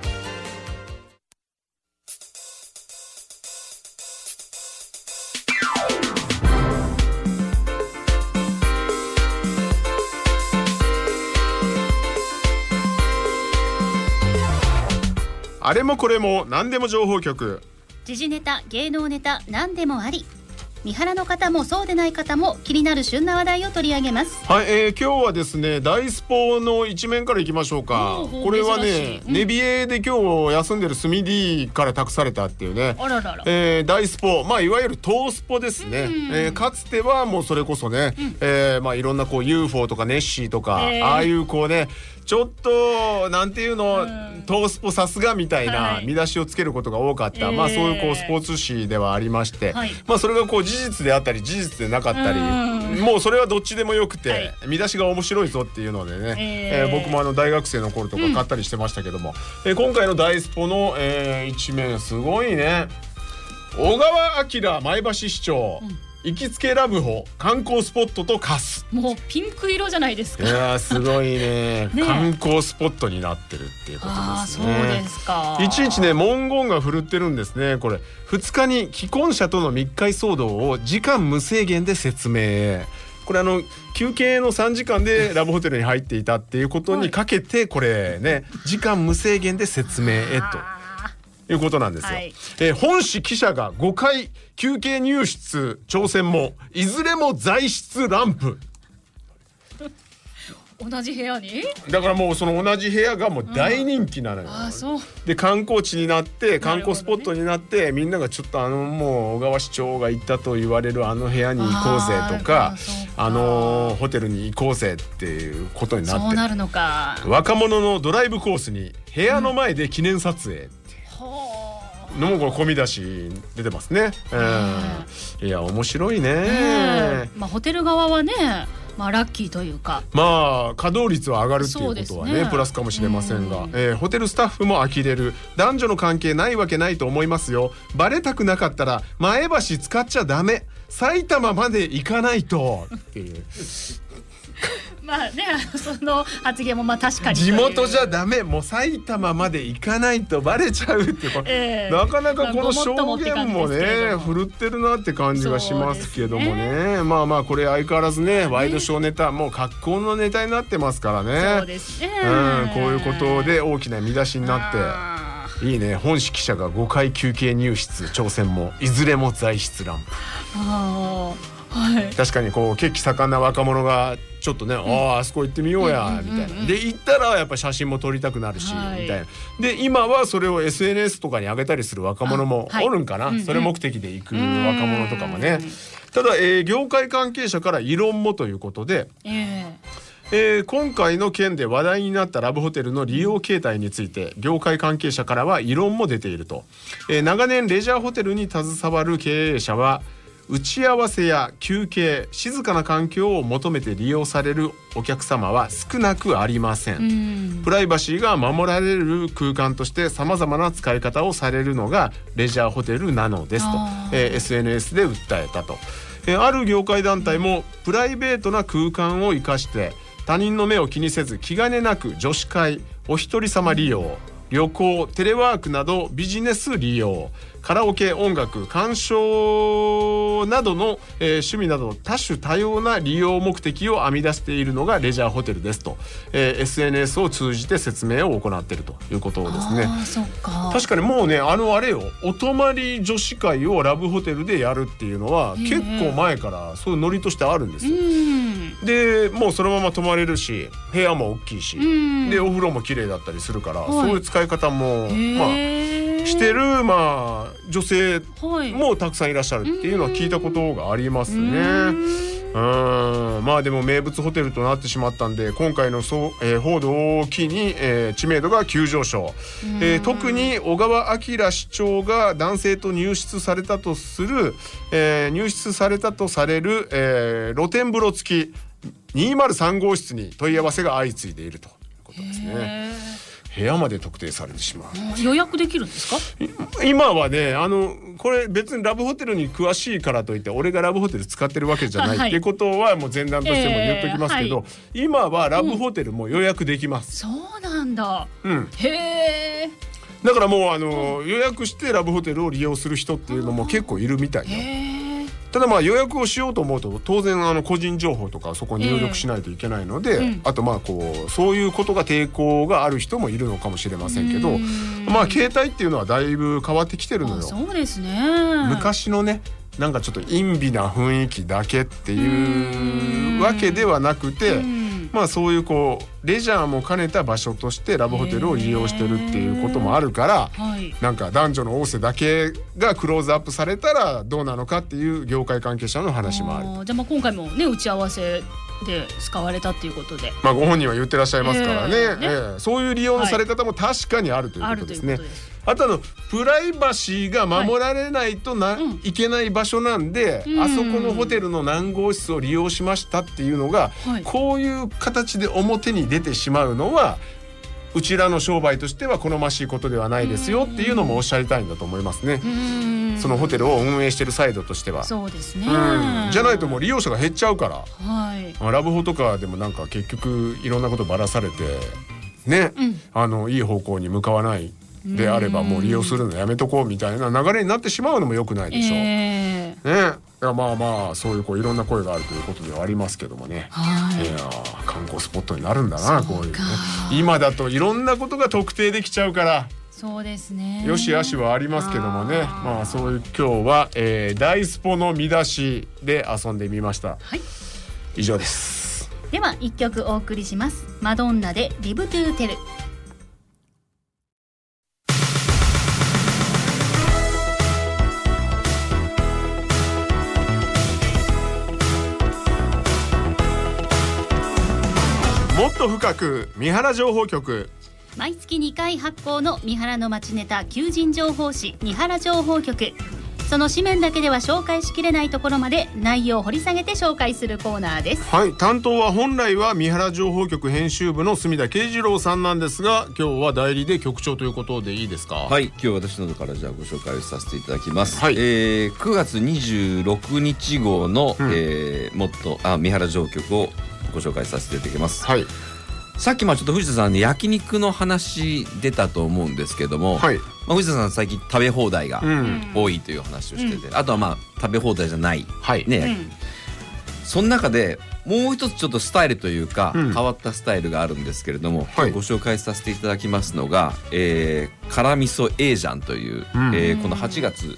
あれもこれも何でも情報局。 時事ネタ、芸能ネタ、何でもあり。三原の方もそうでない方も気になる旬な話題を取り上げます。 はい、えー、今日はですね、大スポの一面からいきましょうか。これはね、うん、ネビエで今日休んでるスミ D から託されたっていうね。 あららら、 えー、大スポ、まあいわゆる東スポですね。えー、かつてはもうそれこそね、うん、えー、まあいろんなこう ユーフォー とかネッシーとか、えー、ああいうこうね、ちょっとなんていうの、東スポさすがみたいな見出しをつけることが多かった、はい、まあそういうこうスポーツ紙ではありまして、はい、まあそれがこう事実であったり事実でなかったり、もうそれはどっちでもよくて、はい、見出しが面白いぞっていうのでね、えーえー、僕もあの大学生の頃とか買ったりしてましたけども、うん、えー、今回の大スポの、えー、一面すごいね。小川晃前橋市長、うん、 行きつけラブホ観光スポットと化す。 もうピンク色じゃないですか。 いやすごい ね, ね観光スポットになってるっていうことですね。 あそうですか。 いちいちね文言が振るってるんですね。これふつかに既婚者との密会騒動を時間無制限で説明。これあの休憩のさんじかんでラブホテルに入っていたっていうことにかけてこれね時間無制限で説明へということなんですよ、はい。えー、本誌記者がごかい休憩入室挑戦もいずれも在室ランプ。 同じ部屋にだからもうその同じ部屋がもう大人気なのよ、うん、あそうで観光地になって観光スポットになって、ね、みんながちょっとあのもう小川市長が行ったと言われるあの部屋に行こうぜとか あ, あのホテルに行こうぜっていうことになってそうなるのか。 若者のドライブコースに部屋の前で記念撮影ってのもこれ込み出し出てますね、えー、いや面白いね、 えーまあ、ホテル側はねまあラッキーというかまあ稼働率は上がるっていうことは ね, ねプラスかもしれませんが、えー、ホテルスタッフも呆れる。男女の関係ないわけないと思いますよ。バレたくなかったら前橋使っちゃダメ埼玉まで行かないとっていうまあねその発言もまあ確かに地元じゃダメもう埼玉まで行かないとバレちゃうってこれ、えー、なかなかこの証言もね振るってるなって感じがしますけども ね, ねまあまあこれ相変わらずねワイドショーネタ、ね、もう格好のネタになってますからね。 そうですね、 うん、こういうことで大きな見出しになっていいね。本誌記者がごかい休憩入室挑戦もいずれも在室ランプ。 あはい、 確かにこう血気盛んな若者がちょっとね、うん、あ, あそこ行ってみようやみたいな、うんうんうん、で行ったらやっぱ写真も撮りたくなるし、はい、みたいなで今はそれを エスエヌエス とかに上げたりする若者もおるんかな、はい、それ目的で行く若者とかもね。ただ、えー、業界関係者から異論もということで、えーえー、今回の件で話題になったラブホテルの利用形態について業界関係者からは異論も出ていると、えー、長年レジャーホテルに携わる経営者は打ち合わせや休憩静かな環境を求めて利用されるお客様は少なくありません。うんプライバシーが守られる空間としてさまざまな使い方をされるのがレジャーホテルなのですと、えー、エスエヌエス で訴えたと、えー、ある業界団体もプライベートな空間を生かして他人の目を気にせず気兼ねなく女子会お一人様利用旅行テレワークなどビジネス利用カラオケ音楽鑑賞などの、えー、趣味など多種多様な利用目的を編み出しているのがレジャーホテルですと、えー、エスエヌエス を通じて説明を行っているということですね。 あそっか確かにもうねあのあれよお泊まり女子会をラブホテルでやるっていうのは結構前からそういうノリとしてあるんですよ。でもうそのまま泊まれるし部屋も大きいしでお風呂も綺麗だったりするから、はい、そういう使い方もまあしてるまあ女性もたくさんいらっしゃるっていうのは聞いたことがありますね。うんまあでも名物ホテルとなってしまったんで今回のそう、えー、報道を機に、えー、知名度が急上昇、えー、特に小川晃市長が男性と入室されたとする、えー、入室されたとされる、えー、露天風呂付きにひゃくさん号室に問い合わせが相次いでいるということですね。部屋まで特定されてしまう。 予約できるんですか？ 今はねあのこれ別にラブホテルに詳しいからといって俺がラブホテル使ってるわけじゃない、はい、ってことはもう前段としても言っときますけど、えーはい、今はラブホテルも予約できます、 うん、そうなんだ、 うん、 へえだからもうあの、うん、予約してラブホテルを利用する人っていうのも結構いるみたいな。ただまあ予約をしようと思うと当然あの個人情報とかそこに入力しないといけないので、えーうん、あとまあこうそういうことが抵抗がある人もいるのかもしれませんけどまあ携帯っていうのはだいぶ変わってきてるのよ。 そうですね。 昔のねなんかちょっと陰微な雰囲気だけっていうわけではなくてまあそういうこうレジャーも兼ねた場所としてラブホテルを利用してるっていうこともあるから、はい、なんか男女の仰せだけがクローズアップされたらどうなのかっていう業界関係者の話もある。 あじゃあまあ今回もね打ち合わせで使われたっていうことで、 まあご本人は言ってらっしゃいますからね、えーねえー、そういう利用のされ方も確かにあるということですね。はい、あとあのプライバシーが守られないとな、はいうん、いけない場所なんで、うん、あそこのホテルの何号室を利用しましたっていうのが、はい、こういう形で表に出てしまうのはうちらの商売としては好ましいことではないですよっていうのもおっしゃりたいんだと思いますね。そのホテルを運営してるサイドとしては。 そうですね。 じゃないともう利用者が減っちゃうから、 はい、 ラブホとかでもなんか結局いろんなことばらされてね、うん、あのいい方向に向かわないであればもう利用するのやめとこうみたいな流れになってしまうのも良くないでしょう、えー、ね。いやまあまあそういうこういろんな声があるということではありますけどもね、はい、いや観光スポットになるんだな、こういうね。今だといろんなことが特定できちゃうからそうですね、 よし悪しはありますけどもね。まあそういう今日は、えー、大スポの見出しで遊んでみました、はい、以上です。 では一曲お送りします。マドンナでリブトゥーテル。 もっと深く三原情報局。 毎月にかい発行の三原の街ネタ求人情報誌三原情報局。その紙面だけでは紹介しきれないところまで内容を掘り下げて紹介するコーナーです。 はい、担当は本来は三原情報局編集部の隅田慶次郎さんなんですが、今日は代理で局長ということでいいですか？ はい、今日私の方からじゃあご紹介させていただきます、はい。えー、くがつにじゅうろくにち号の、うんえー、もっとあ三原情報局をご紹介させていただきます、はい。さっきまあちょっと藤田さんに焼肉の話出たと思うんですけども、はい、まあ、藤田さん最近食べ放題が多いという話をしてて、うん、あとはまあ食べ放題じゃない、はいね、うん、その中でもう一つちょっとスタイルというか、うん、変わったスタイルがあるんですけれども、はい、ご紹介させていただきますのが、えー、辛味噌エージャンという、うんえー、このはちがつ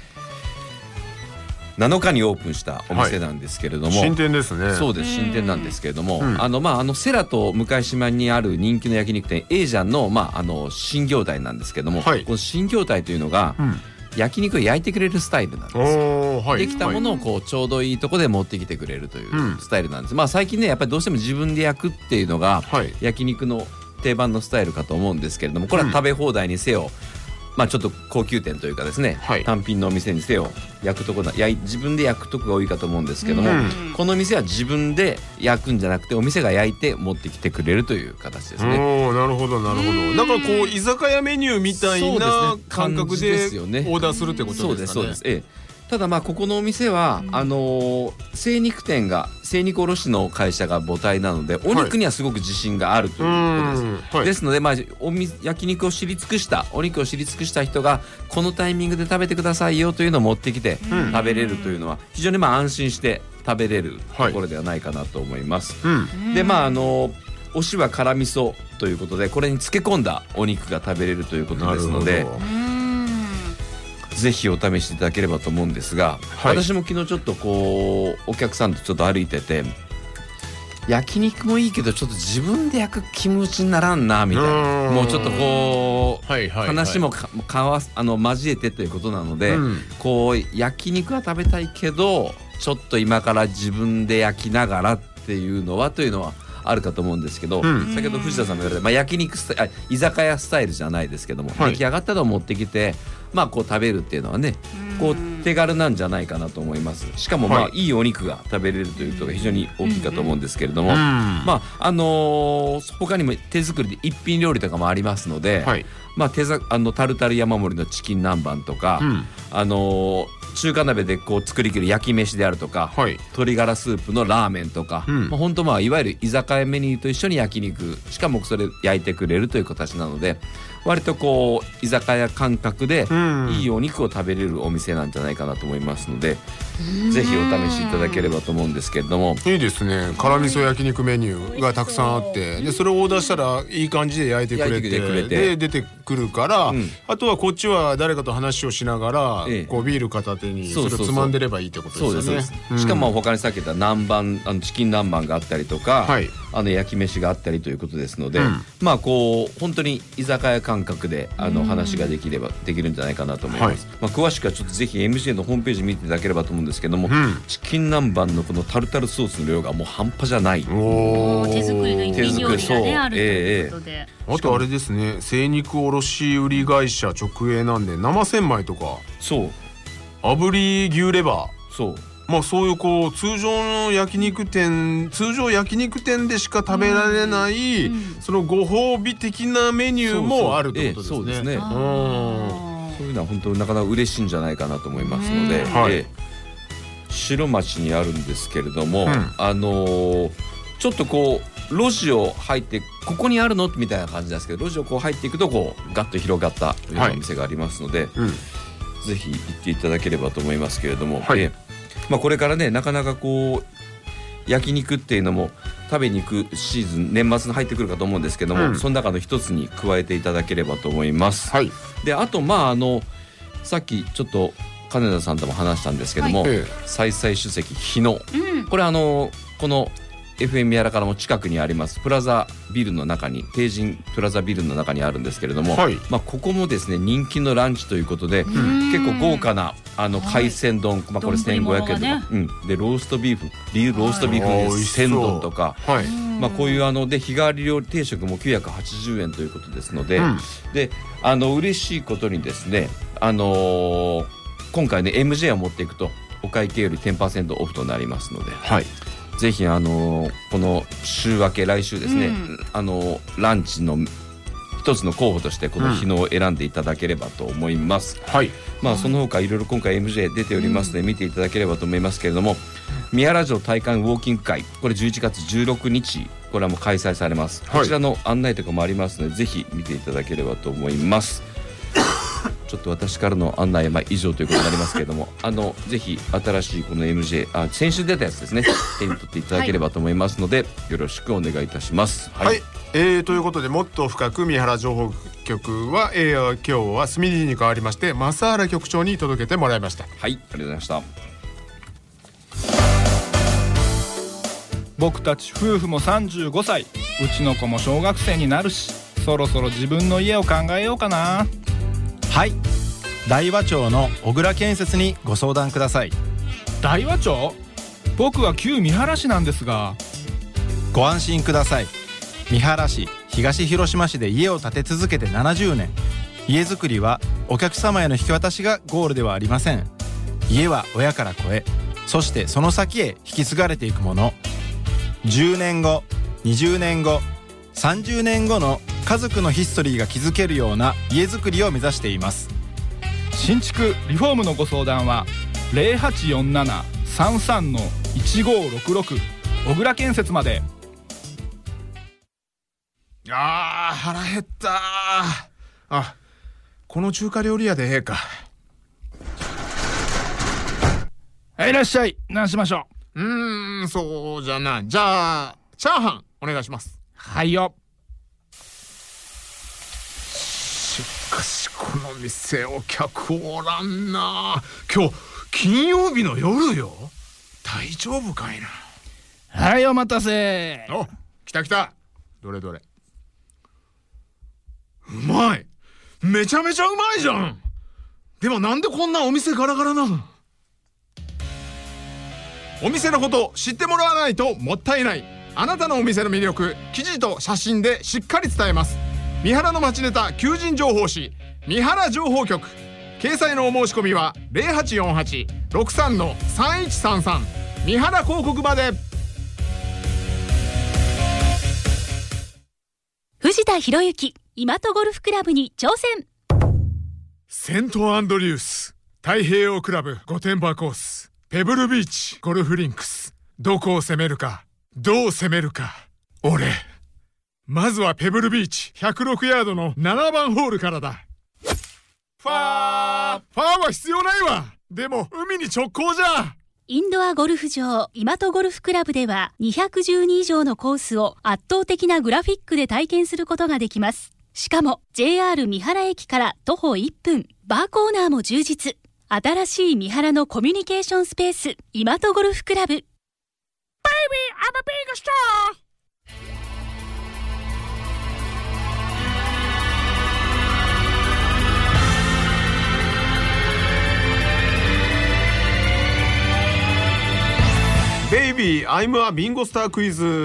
なのかにオープンしたお店なんですけれども、 はい、新店ですね。 そうです、新店なんですけれども、うん、あのまああのセラと向島にある人気の焼肉店エージャンのまああの新業態なんですけども、はい、この新業態というのが、うん、焼肉を焼いてくれるスタイルなんですよ、はい、できたものをこうちょうどいいとこで持ってきてくれるというスタイルなんです、うん、まあ最近ねやっぱりどうしても自分で焼くっていうのが、はい、焼肉の定番のスタイルかと思うんですけれども、これは食べ放題にせよ、まあちょっと高級店というかですね、はい、単品のお店にせよ焼くとこだ焼い自分で焼くとこが多いかと思うんですけども、うん、この店は自分で焼くんじゃなくてお店が焼いて持ってきてくれるという形ですね。 おなるほどなるほど。なんかこう居酒屋メニューみたいな感覚でオーダーするってことですかね。そうですそうです、ええ。 ただまあここのお店は、うん、あのー、精肉店が精肉卸の会社が母体なのでお肉にはすごく自信があるということです、はい、ですので、まあ、おみ焼肉を知り尽くしたお肉を知り尽くした人がこのタイミングで食べてくださいよというのを持ってきて食べれるというのは非常にまあ安心して食べれるところではないかなと思います、はい、でまああのーおしは辛味噌ということでこれに漬け込んだお肉が食べれるということですのでぜひお試しいただければと思うんですが、はい、私も昨日ちょっとこうお客さんとちょっと歩いてて焼肉もいいけどちょっと自分で焼く気持ちにならんなみたいなもうちょっとこう、はいはいはい、話もかかわあの交えてということなので、うん、こう焼肉は食べたいけどちょっと今から自分で焼きながらっていうのはというのはあるかと思うんですけど、うん、先ほど藤田さんも言われた、まあ、焼肉スタイル居酒屋スタイルじゃないですけども、はい、出来上がったのを持ってきてまあこう食べるっていうのはねこう手軽なんじゃないかなと思います。しかもまあ、はい、いいお肉が食べれるということが非常に大きいかと思うんですけれども、うん、まああのー、他にも手作りで一品料理とかもありますので、はい、まあ手ざあのタルタル山盛りのチキン南蛮とか、うん、あのー中華鍋でこう作りきる焼き飯であるとか、はい、鶏ガラスープのラーメンとか、うん、まあ、本当まあいわゆる居酒屋メニューと一緒に焼肉しかもそれ焼いてくれるという形なので割とこう居酒屋感覚でいいお肉を食べれるお店なんじゃないかなと思いますので、うん、ぜひお試しいただければと思うんですけれども。 いいですね。辛味噌焼肉メニューがたくさんあってでそれをオーダーしたらいい感じで焼いてくれ て, て, くれてで出てくるから、うん、あとはこっちは誰かと話をしながら、ええ、こうビール片手にそれをつまんでればいいってことですよね。 うん、しかも他にさっき言った南蛮あのチキン南蛮があったりとか、はい、あの焼き飯があったりということですので、うん、まあこう本当に居酒屋感覚であの話ができればできるんじゃないかなと思います、はい。まあ、詳しくはちょっとぜひ エムシーエー のホームページ見ていただければと思うんですけども、うん、チキン南蛮のこのタルタルソースの量がもう半端じゃない。 お手作りの一品料理が、ね、あるということで、えー、あとあれですね精肉卸売会社直営なんで生千枚とかそう炙り牛レバーそうまあそういうこう通常の焼肉店通常焼肉店でしか食べられない、うん、そのご褒美的なメニューもあるってことですね。そうですね。 そういうのは本当なかなか嬉しいんじゃないかなと思いますので、はい、白町にあるんですけれども、うん、あのー、ちょっとこう路地を入ってここにあるのみたいな感じなんですけど、路地をこう入っていくとこうガッと広がったようなお店がありますので、はい、うん、ぜひ行っていただければと思いますけれども、はい、えーまあ、これからねなかなかこう焼肉っていうのも食べに行くシーズン年末に入ってくるかと思うんですけども、うん、その中の一つに加えていただければと思います、はい、であとまああのさっきちょっと金田さんとも話したんですけども、はい、再々主席日野、うん、これあのこの エフエム 宮原からも近くにありますプラザビルの中に帝人プラザビルの中にあるんですけれども、はい、まあ、ここもですね人気のランチということで、うん、結構豪華なあの海鮮丼、はい、まあ、これせんごひゃくえんとか、ね、うん、でローストビーフリーローストビーフでせん丼とか、はい、まあ、こういうあので日替わり料理定食もきゅうひゃくはちじゅうえんということですので、うん、であの嬉しいことにですね、あのー、今回ね エムジェー を持っていくとお会計より じゅっパーセント オフとなりますので、はい、ぜひあのこの週明け来週ですね、うん、あのランチの一つの候補としてこの日野を選んでいただければと思います、うん、はい、まあ、その他いろいろ今回 エムジェー 出ておりますので見ていただければと思いますけれども、三原城体感ウォーキング会、これじゅういちがつじゅうろくにちこれはもう開催されます、はい、こちらの案内とかもありますのでぜひ見ていただければと思いますちょっと私からの案内はまあ以上ということになりますけれどもあのぜひ新しいこの エムジェー あ先週出たやつですね手に取っていただければと思いますので、はい、よろしくお願いいたします。はい、はい、 えー、ということでもっと深く三原情報局は、えー、今日はスミディに代わりまして増原局長に届けてもらいました。 はい、ありがとうございました。 僕たち夫婦もさんじゅうごさい、うちの子も小学生になるしそろそろ自分の家を考えようかな。 はい、大和町の小倉建設にご相談ください。 大和町？僕は旧三原市なんですが。 ご安心ください。三原市東広島市で家を建て続けてななじゅうねん、家づくりはお客様への引き渡しがゴールではありません。家は親から子へ、そしてその先へ引き継がれていくもの。じゅうねんご、にじゅうねんご、さんじゅうねんごの家族のヒストリーが築けるような家づくりを目指しています。 新築リフォームのご相談は ゼロはちよんなな さんさん いちごろくろく 小倉建設まで。 あー腹減ったー。あ、この中華料理屋でええか。 はい、いらっしゃい。何しましょう。うーん、そうじゃな。じゃあチャーハンお願いします。 はいよ。 しかしこの店お客おらんな。今日金曜日の夜よ。大丈夫かいな。 はい、お待たせ。 お、来た来た。どれどれ。うまい。めちゃめちゃうまいじゃん。でもなんでこんなお店ガラガラなの。お店のこと知ってもらわないともったいない。あなたのお店の魅力、記事と写真でしっかり伝えます。三原の街ネタ求人情報誌三原情報局、掲載のお申し込みは ゼロはちよんはち ろくさん さんいちさんさん 三原広告まで。 藤田博之今戸ゴルフクラブに挑戦。 セントアンドリュース太平洋クラブ御殿場コースペブルビーチゴルフリンクス、どこを攻めるかどう攻めるか。俺まずはペブルビーチひゃくろくヤードのななばんホールからだ。ファーファーは必要ないわ。でも海に直行じゃ。 インドアゴルフ場今戸ゴルフクラブではにひゃくじゅうに以上のコースを圧倒的なグラフィックで体験することができます。しかも ジェイアール 三原駅から徒歩いっぷん、バーコーナーも充実。新しい三原のコミュニケーションスペース今戸ゴルフクラブ。 Baby, I'm a big star。 ベイビー、アイムアビンゴスタークイズ。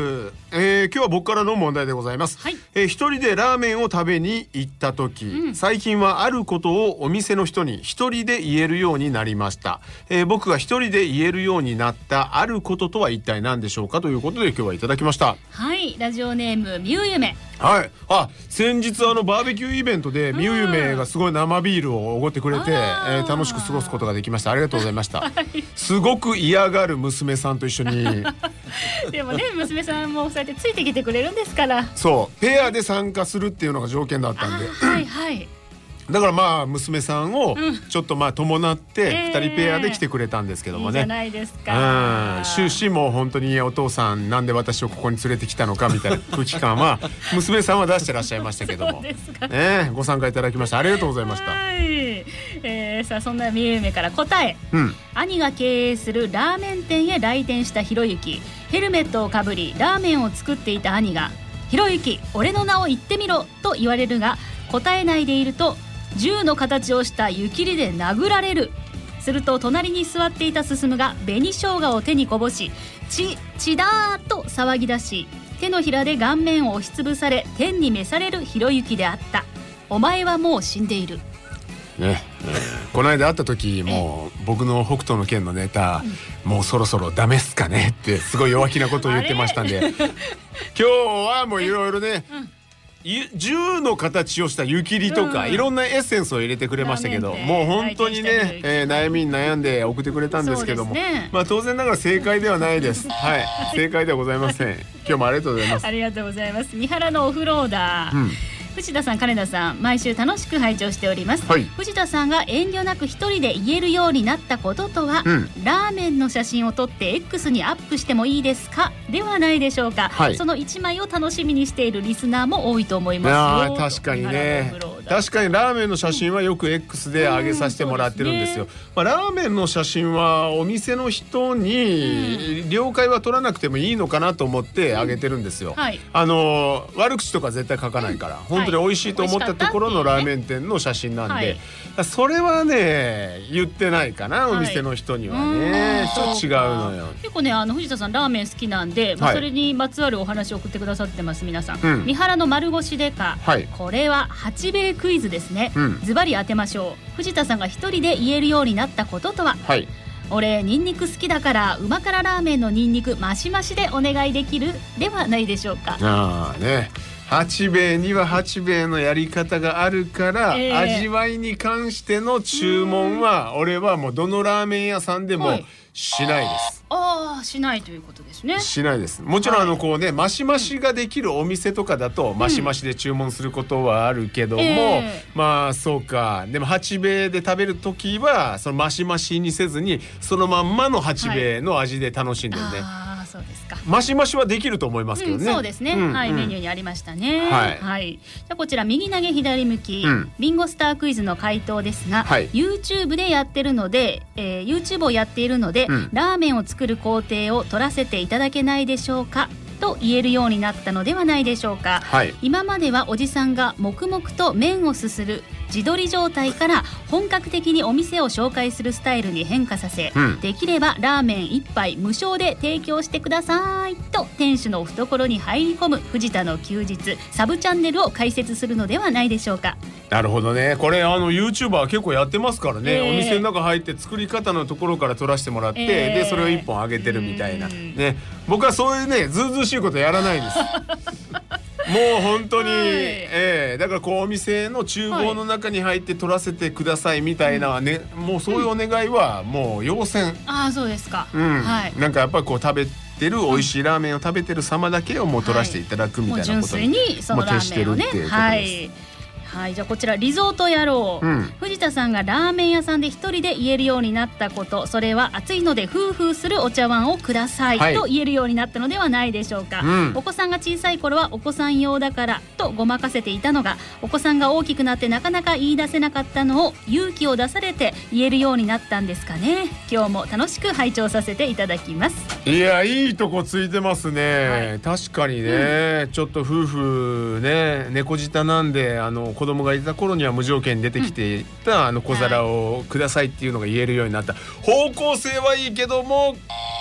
えー、今日は僕からの問題でございます、はい。えー、一人でラーメンを食べに行った時、うん、最近はあることをお店の人に一人で言えるようになりました、えー、僕が一人で言えるようになったあることとは一体何でしょうかということで今日はいただきました。 はい、ラジオネームみゆゆめ。 はい、あ、先日あのバーベキューイベントでみゆゆめがすごい生ビールをおごってくれて、えー、楽しく過ごすことができました。ありがとうございました、はい、すごく嫌がる娘さんと一緒にでもね、娘さんもそうやってついてきてくれるんですから。 そうペアで参加するっていうのが条件だったんで、 はいはいだからまあ娘さんをちょっとまあ伴ってふたりペアで来てくれたんですけどもね、 いいじゃないですか。 うん、終始も本当にお父さんなんで私をここに連れてきたのかみたいな空気感は娘さんは出してらっしゃいましたけどもね、ご参加いただきましてありがとうございました。 はい、えー、さあそんなみゆめから答え、うん、兄が経営するラーメン店へ来店したひろゆき。ヘルメットをかぶりラーメンを作っていた兄が、ひろゆき俺の名を言ってみろと言われるが答えないでいると銃の形をした湯切りで殴られる。すると隣に座っていた進が紅生姜を手にこぼし、血血だーと騒ぎ出し、手のひらで顔面を押しつぶされ天に召されるひろゆきであった。お前はもう死んでいるね。えー、この間会った時もう僕の北斗の拳のネタ、うん、もうそろそろダメっすかねってすごい弱気なことを言ってましたんで今日はもういろいろね、うん銃の形をした湯切りとか、うん、いろんなエッセンスを入れてくれましたけど、もう本当にね、えー、悩みに悩んで送ってくれたんですけども、ね、まあ当然ながら正解ではないですはい正解ではございません今日もありがとうございます。 ありがとうございます。三原のオフローダー、うん、藤田さん金田さん毎週楽しく拝聴しております、はい、藤田さんが遠慮なく一人で言えるようになったこととは、うん、ラーメンの写真を撮って X にアップしてもいいですかではないでしょうか、はい、そのいちまいを楽しみにしているリスナーも多いと思いますよ。 確かにね、確かにラーメンの写真はよく X で上げさせてもらってるんですよ、うん、まあ、ラーメンの写真はお店の人に了解は取らなくてもいいのかなと思って上げてるんですよ、うん、はい、あの悪口とか絶対書かないから、うん、本当に美味しいと思ったところのラーメン店の写真なんで、はい、それはね言ってないかな、お店の人にはね、はい、ちょっと違うのよ。 結構ね、あの藤田さんラーメン好きなんで、まあ、それにまつわるお話を送ってくださってます皆さん、うん、三原の丸腰でか、はい、これは八兵衛クイズですね、うん、ズバリ当てましょう。藤田さんが一人で言えるようになったこととは、はい、俺ニンニク好きだからうま辛ラーメンのニンニクマシマシでお願いできるではないでしょうか。 ああね、八兵衛には八兵衛のやり方があるから、えー、味わいに関しての注文は俺はもうどのラーメン屋さんでもしないです、 はい、ああしないということですね。 しないです。もちろんあのこうね、はい、マシマシができるお店とかだと、うん、マシマシで注文することはあるけども、えー、まあそうか、でも八兵衛で食べるときはそのマシマシにせずにそのまんまの八兵衛の味で楽しんでるね、はい、そうですか。マシマシはできると思いますけどね、 うん、そうですね、うん、はい、うん、メニューにありましたね、はい、はい、じゃあこちら右投げ左向き、うん、ビンゴスタークイズの回答ですが、はい、YouTube でやってるので、えー、YouTube をやっているので、うん、ラーメンを作る工程を撮らせていただけないでしょうかと言えるようになったのではないでしょうか、はい、今まではおじさんが黙々と麺をすする自撮り状態から本格的にお店を紹介するスタイルに変化させ、うん、できればラーメン一杯無償で提供してくださいと店主の懐に入り込む藤田の休日サブチャンネルを開設するのではないでしょうか。 なるほどね、これあの YouTuber 結構やってますからね、えー、お店の中入って作り方のところから撮らせてもらって、えー、でそれを一本あげてるみたいな、ね、僕はそういうねずうずうしいことやらないですもう本当に、はい、えー、だからこうお店の厨房の中に入って撮らせてくださいみたいなね、うん、もうそういうお願いはもう要請、うん、 ああそうですか、 うん、はい、なんかやっぱりこう食べてる美味しいラーメンを食べてる様だけをもう撮らせていただくみたいなことに、はい、もう純粋にそのラーメンをね、はい、はい、じゃあこちらリゾート野郎、うん、藤田さんがラーメン屋さんで一人で言えるようになったこと、それは暑いのでフーフーするお茶碗をください、はい、と言えるようになったのではないでしょうか、うん、お子さんが小さい頃はお子さん用だからとごまかせていたのが、お子さんが大きくなってなかなか言い出せなかったのを勇気を出されて言えるようになったんですかね。今日も楽しく拝聴させていただきます。 いやいいとこついてますね、はい、確かにね、うん、ちょっと夫婦ね猫舌なんで、あの子供がいた頃には無条件に出てきていた、うん、あの小皿をくださいっていうのが言えるようになった、方向性はいいけども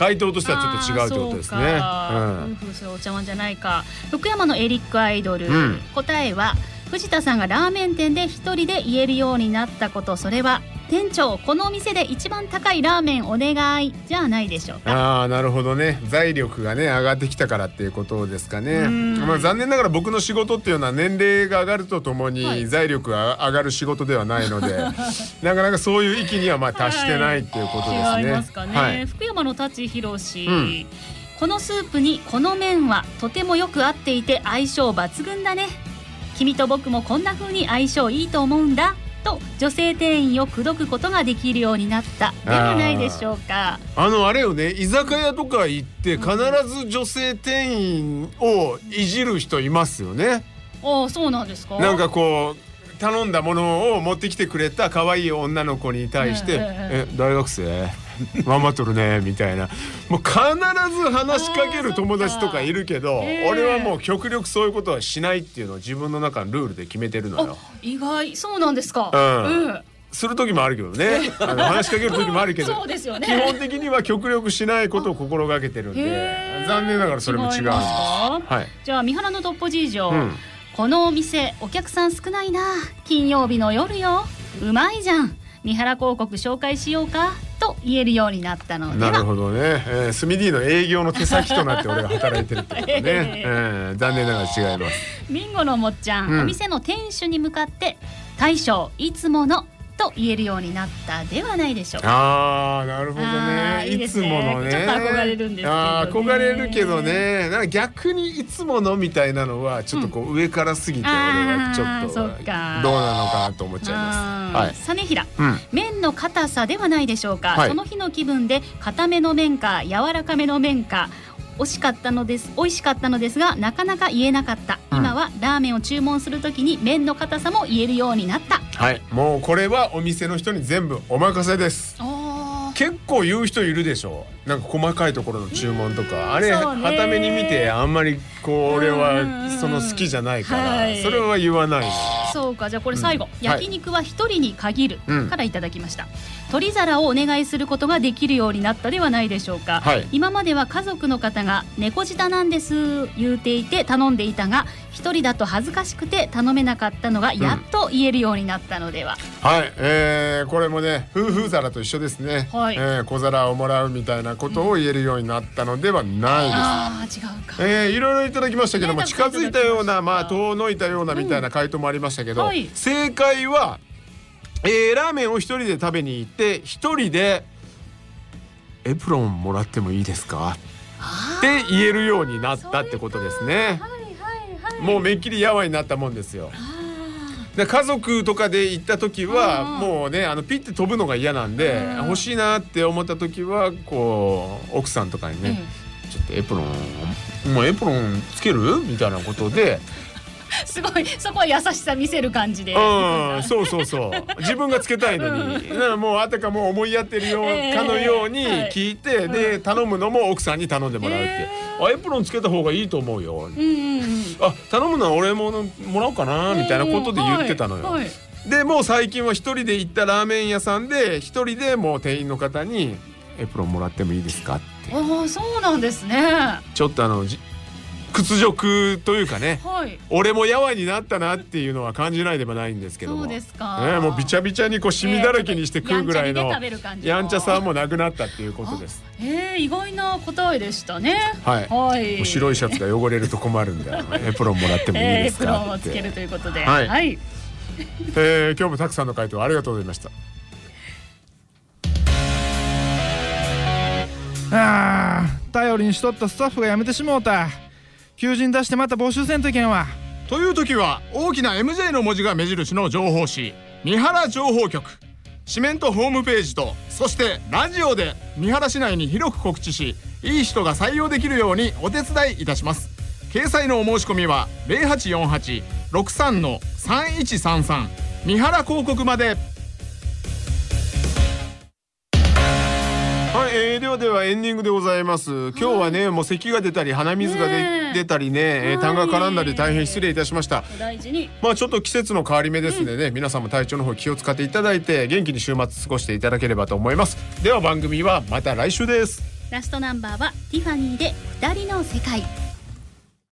回答としてはちょっと違うってことですね。 夫婦それお茶碗じゃないか。福山のエリックアイドル、うん、答えは藤田さんがラーメン店で一人で言えるようになったこと、それは店長このお店で一番高いラーメンお願いじゃないでしょうか。 ああなるほどね、財力がね上がってきたからっていうことですかね。まあ、残念ながら僕の仕事っていうのは年齢が上がるとともに財力が上がる仕事ではないので、はい、なかなかそういう域にはまあ達してないっていうことですね。 はい、違いますかね。はい、福山の舘ひろし、うん、このスープにこの麺はとてもよく合っていて相性抜群だね。君と僕もこんな風に相性いいと思うんだと女性店員を口説くことができるようになったではないでしょうか。 あのあれよね、居酒屋とか行って必ず女性店員をいじる人いますよね。 ああそうなんですか。 なんかこう頼んだものを持ってきてくれた可愛い女の子に対して、ええ大学生頑張っとるねみたいな、もう必ず話しかける友達とかいるけど、俺はもう極力そういうことはしないっていうのを自分の中のルールで決めてるのよ。 意外、そうなんですか。 うん、うん、する時もあるけどねあの話しかける時もあるけどそうですよね、 基本的には極力しないことを心がけてるんで、残念ながらそれも違うんです。はい、 じゃあ三原のトッポ事情、うん、このお店お客さん少ないな、金曜日の夜よ、うまいじゃん、三原広告紹介しようかと言えるようになったのでは。 なるほどね、えー、スミ D の営業の手先となって俺が働いてるってことね、えー、残念ながら違います。 ミンゴのもっちゃん、うん、お店の店主に向かって大将いつものと言えるようになったではないでしょうか。 ああなるほどね、いつものね、 ちょっと憧れるんですけどね。 あ憧れるけどね、なんか逆にいつものみたいなのはちょっとこう上からすぎて俺はちょっとどうなのかなと思っちゃいます。はい、 実平、うん、麺の硬さではないでしょうか、はい、その日の気分で硬めの麺か柔らかめの麺か美味しかったのです美味しかったのですがなかなか言えなかった、うん、今はラーメンを注文するときに麺の硬さも言えるようになった。 はい、もうこれはお店の人に全部お任せです。結構言う人いるでしょ、なんか細かいところの注文とか、あれはために見てあんまりこう俺はその好きじゃないから、はい、それは言わない。 そうか、じゃあこれ最後、うん、焼肉は一人に限るからいただきました、うん、取り皿をお願いすることができるようになったではないでしょうか、はい、今までは家族の方が猫舌なんです言うていて頼んでいたが、一人だと恥ずかしくて頼めなかったのがやっと言えるようになったのでは、 うん、はい、えー、これもね夫婦皿と一緒ですね、はい、えー、小皿をもらうみたいなことを言えるようになったのではないです、うん、 あ違うか、 えー、いろいろいただきましたけども、ね、近づいたような、まあ遠のいたようなみたいな回答もありましたけど、うんはい、正解は、えー、ラーメンを一人で食べに行って一人でエプロンもらってもいいですかって言えるようになったってことですね。もうめっきりやわになったもんですよ。で家族とかで行った時はもうねあのピッて飛ぶのが嫌なんで、欲しいなって思った時はこう奥さんとかにね、うん、ちょっとエプロンもうエプロンつけるみたいなことですごいそこは優しさ見せる感じで、 うん、そうそうそう自分がつけたいのに、うん、もうあたかも思いやってるよう、えー、かのように聞いて、はい、で頼むのも奥さんに頼んでもらうって、えー、あエプロンつけた方がいいと思うよ、うんうんうん、あ頼むのは俺ももらおうかなみたいなことで言ってたのよ、はいはい、でもう最近は一人で行ったラーメン屋さんで一人でもう店員の方にエプロンもらってもいいですかって。 ああそうなんですね。 ちょっとあの屈辱というかね、はい、俺もやわになったなっていうのは感じないでもないんですけども、 そうですか、 ね、もうびちゃびちゃにこうシミだらけにして食うぐらいのやんちゃさもなくなったっていうことです。 えー、意外な答えでしたね。 はい、はい、もう白いシャツが汚れると困るんでエプロンもらってもいいですかって、えー、エプロンをつけるということで、 はい、はい、えー、今日もたくさんの回答ありがとうございました。 あー頼りにしとったスタッフが辞めてしもうた。求人出してまた募集せんといけんわ。 という時は大きな エムジェー の文字が目印の情報誌三原情報局、紙面とホームページとそしてラジオで三原市内に広く告知し、いい人が採用できるようにお手伝いいたします。掲載のお申し込みは ゼロはちよんはち ろくさん さんいちさんさん 三原広告まで。はい、えー、ではではエンディングでございます。今日はね、もう咳が出たり鼻水がで出たりね、痰が絡んだり大変失礼いたしました。 大事に。 まあちょっと季節の変わり目ですのでね、うん、皆さんも体調の方気を使っていただいて元気に週末過ごしていただければと思います。では番組はまた来週です。 ラストナンバーはティファニーでふたりの世界。